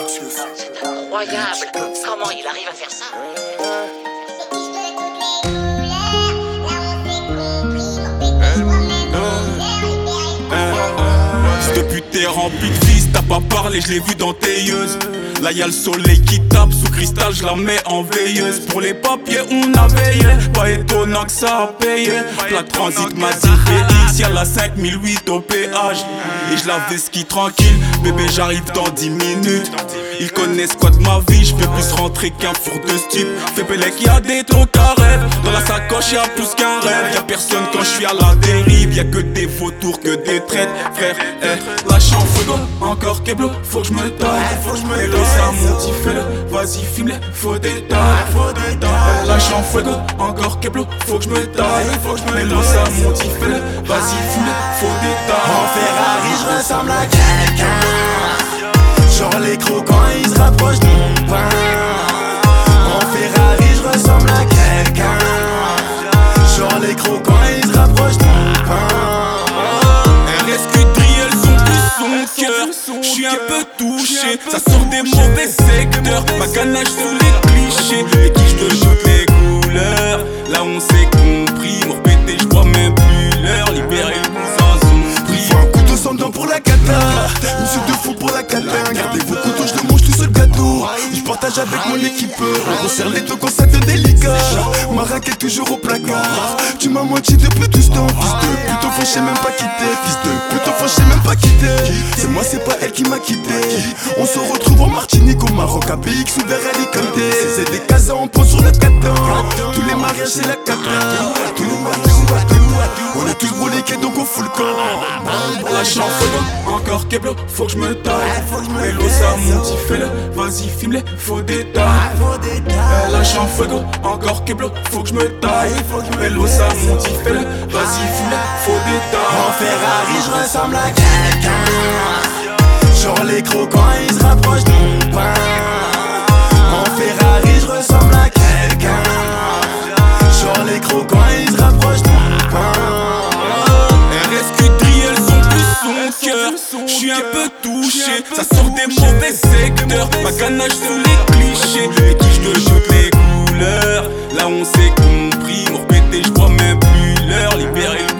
Incroyable. Comment il arrive à faire ça? Cette pute est remplie de fils, t'as pas parlé, je l'ai vu dans Tailleuse. Là y'a le soleil qui tape sous cristal, je la mets en veilleuse. Pour les papiers on a veillé, pas étonnant que ça a payé. La transit m'a dit VX, y'a la 5008 au péage. Et je la vais ski tranquille, bébé j'arrive dans 10 minutes. Ils connaissent quoi de ma vie, je fais plus rentrer qu'un four de stup. Fais Pélec, y'a des trucs à rêve. Dans la sacoche y'a plus qu'un rêve. Y'a personne quand je suis à la dérive. Y'a que des vautours, que des traites. Frère, lâche en fuego, encore Keblo. Faut que je me taille, et là ça monte, fais-le. Vas-y, filme-les, faut des tailles. Lâche en fuego, encore Keblo. Faut que je me taille, et là ça monte, fais-le. Vas-y, filme-les, faut des tailles. En Ferrari, je ressemble à quelqu'un. Genre les crocs quand ils se rapprochent de mon pain. En Ferrari je ressemble à quelqu'un. Genre les crocs quand ils se rapprochent de mon pain. RSQ3, elles sont plus son cœur. J'suis un peu touché, ça sort des mauvais secteurs. Ma ganache sous les clichés, et qui j'te joue les couleurs. Là on s'est compris, m'en répéter j'vois même plus l'heure. Libérer le cousin son prix. Faut un couteau sans dents pour la cata. Une suite de fou pour la cata. Gardez vos couteaux, je le mange tout seul gâteau. Je partage avec mon équipe. On resserre les dos quand ça devient délicat. Ma raquette toujours au placard. Tu m'as menti depuis tout ce temps. Fils de pute, faut j'ai même pas quitté. Fils de pute, faut j'ai même pas quitté. C'est moi, c'est pas elle qui m'a quitté. On se retrouve en Martinique, au Maroc, à BX ou vers Alicante. C'est des casas, on pose sur le catin. Tous les mariages, c'est la cata. Tous les mariages, c'est la cata. On est tous broliqués, donc on fout le camp. Lâche en fuego, encore Keblo, faut que je me taille. Hello ça monte, fais-le, vas-y filme-les, faut des tailles. Lâche en fuego, encore Keblo, faut que je me taille. Hello ça monte, fais-le, vas-y filme-les, faut des tailles. En Ferrari je ressemble à quelqu'un. Genre les crocs quand ils se rapprochent de mon pain. En Ferrari je ressemble à quelqu'un. Genre les crocs quand ils se rapprochent de mon pain. RSQ3, elles sont plus son cœur. J'suis un peu touché, ça sort des mauvais secteurs. Ma ganache sous les clichés, et qui j'te joue les couleurs. Là on s'est compris, m'en répéter j'vois même plus l'heure. Libérer le